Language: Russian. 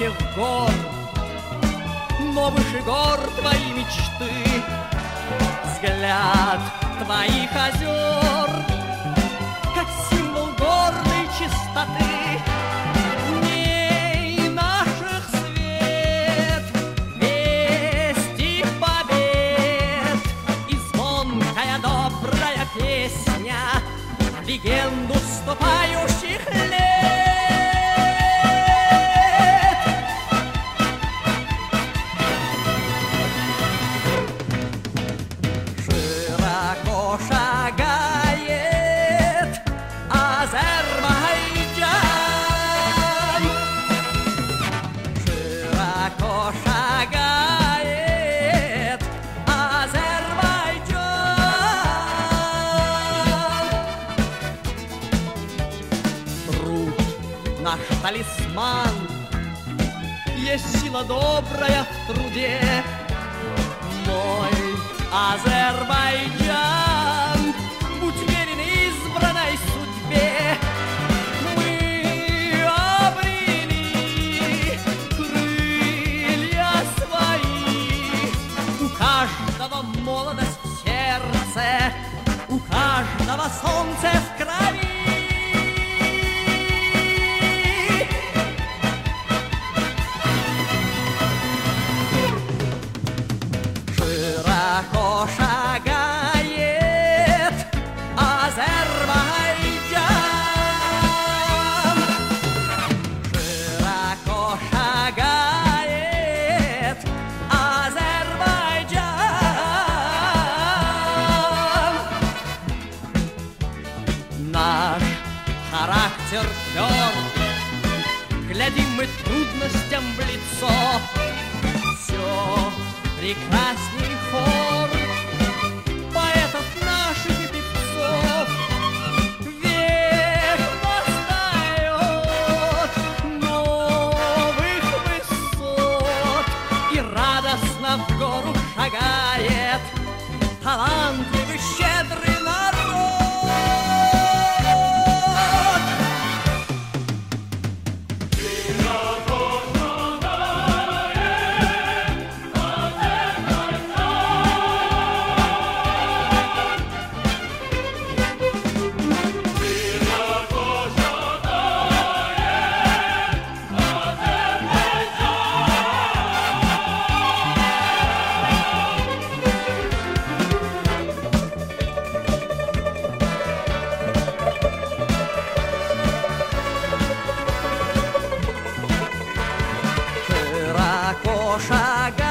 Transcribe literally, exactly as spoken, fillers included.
высоких гор, но выше гор твои мечты, взгляд твоих озер, как символ гордой чистоты. В ней наших свет, вести побед и звонкая добрая песня легенду ступающих лет. Широко шагает Азербайджан, широко шагает Азербайджан. Труд наш талисман, есть сила добрая в труде. Мой Азербайджан, будь верен избранной судьбе. Мы обрели крылья свои. У каждого молодость в сердце, у каждого солнце в крови. Широко шагает Азербайджан, широко шагает Азербайджан. Наш характер тверд, глядим мы трудностям в лицо. Все прекрасней хор поэтов наших и певцов. Век восстает новых высот, и радостно в гору шагает талантливый, щедрый народ. Широко шагает